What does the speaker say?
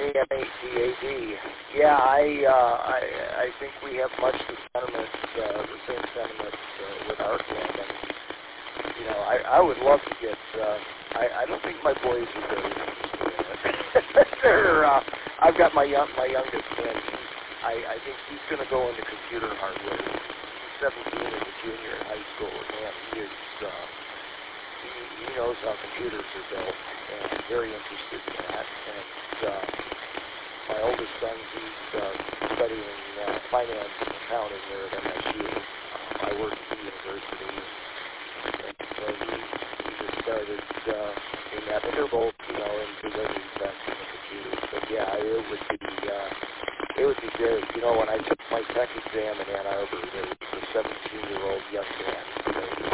AMATAD. Yeah, I think we have much the same sentiment with our camp. And, I would love to get. I don't think my boys are very interested in it. I've got my youngest man. I think he's going to go into computer hardware. He's 17 and a junior in high school, and he is. He knows how computers are built, and he's very interested in that. And my oldest son, he's studying finance and accounting there at MSU. I work at the university, and so he just started in that. And they're both, into their best in the computers. But yeah, it would be great. When I took my tech exam in Ann Arbor, there was a 17-year-old young man.